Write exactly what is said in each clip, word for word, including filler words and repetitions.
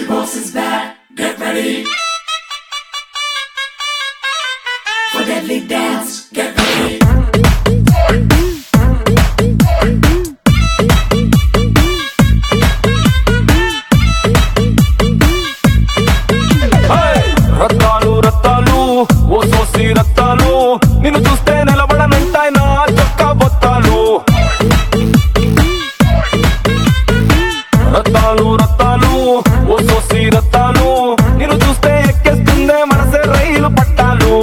The boss is back, get ready for deadly dance, get ready. Rattalu Rattalu ఓ సోసి రత్తాలు నిన్ను చూస్తే నిలబడనంటాయి నా చొక్కా బొత్తాలు. రత్తాలు రత్తాలు ఓ సోసి రత్తాలు నిన్ను చూస్తే ఎక్కేస్తుందే మనసే రైలు పట్టాలు.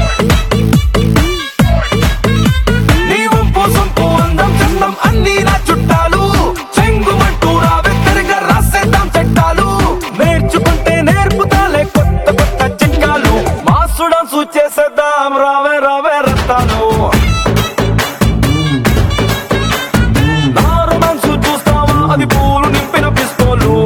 నీ వంపు సొంపు అందం చందం అన్నీ నా చుట్టాలు. చెంగుమంటూ రావే తిరిగా రాసేద్దాం చట్టాలు. నేర్చుకుంటే నేర్పుతాలే కొత్త కొత్త చిట్కాలు. మాసు డాన్సు చేసేద్దాం రావే రావే రత్తాలు. నా రొమాన్సు చూస్తావా అది పూలు నింపిన పిస్తోలు.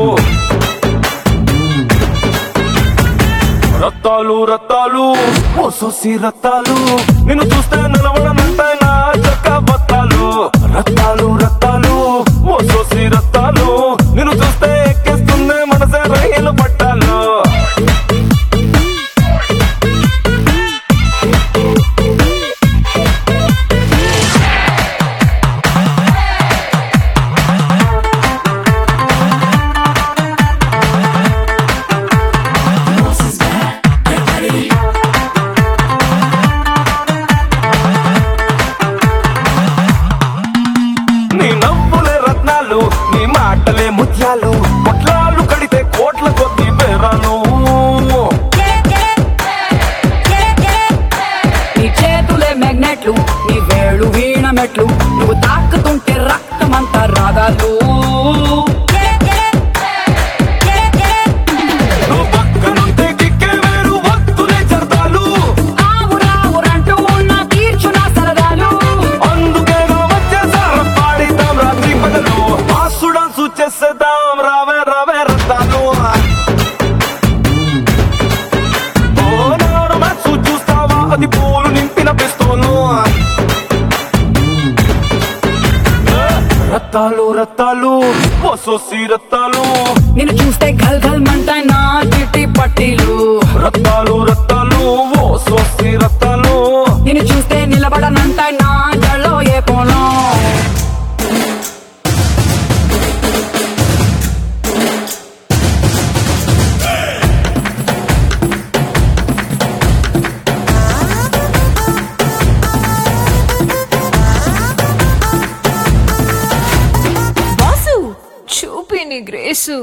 రత్తాలు రత్తాలు ఓ సోసి రత్తాలు నిన్ను చూస్తే నిలవడనంటాయి నా చొక్కా బత్తాలు. రత్తాలు రత్తాలు ఓ సోసి రత్తాలు నిన్ను చూస్తే ఎక్కేస్తుంది మనసే రైలు పట్టాలు. The boss is back, get ready. నీ నవ్వులే రత్నాలు నీ మాటలే ముత్యాలు. పొట్లాలు కడితే కోట్ల కొద్ది పేరాలు. నీ చేతులే మ్యాగ్నెట్లు నీ వేళ్ళు వీణ మెట్లు. నువ్వు తాకుతుంటే రక్తమంతా రాగాలు. నువ్వు పక్కనుంటే కిక్కే వేరు వత్తులే చర్దాలు. ఆవురావురంటూ ఉన్న తీర్చున సరదాలు. అందుకేగా వచ్చేసారు పాడిద్దాం రాత్రి పగలు. మాసు డాన్సు చేసేద్దాం రావే రావే రత్తాలు. ఓ నాడు మ్యాచు చూస్తావా అది పూలు నింపిన పిస్తోలు. రత్తాలు రత్తాలు ఓ సోసి రత్తాలు నిన్ను చూస్తే గల్ గల్ మంటాయి నా చిట్టి పట్టీలు. రత్తాలు రత్తాలు ఓ సోసి రత్తాలు నిన్ను చూస్తే నిలబడనంటాయి నా జల్లో ఏ పోలో. బాసు చూపి నీ grace.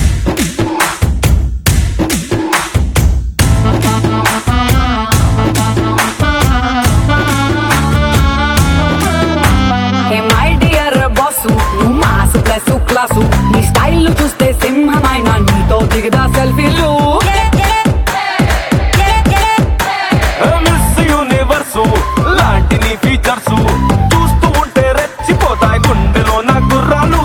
Hey my dear boss నువ్వు మాసు ప్లస్ క్లాసు. నీ స్టైల్ చూస్తే సింహమైన నీతో దిగదా సెల్ఫీలు. మిస్ యూనివర్సు లాంటి నీ ఫీచర్స్ చూస్తూ ఉంటే రెచ్చిపోతాయి గుండెలో నా గుర్రాలు.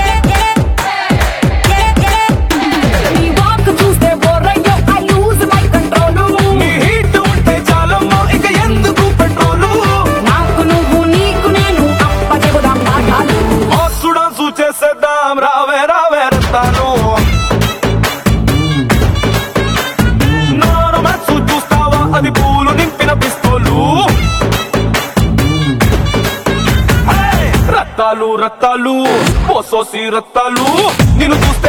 నీ వాక్ చూస్తే బోరయ్యో ఐ లూజ్ మై కంట్రోల్. నీ హీట్ ఉంటే చాలమ్మా ఇక ఎందుకు పెట్రోలు. నాకు నువ్వు నీకు నేను అప్ప చెబుదాం పాఠాలు. మాసు డాన్సు చేసేద్దాం రావే రావే రత్తాలు. నా రొమాన్సు చూస్తావా అది పూలు నింపిన పిస్తోలు. హే! రత్తాలు రత్తాలు ఓ సోసి రత్తాలు నిన్ను చూస్తే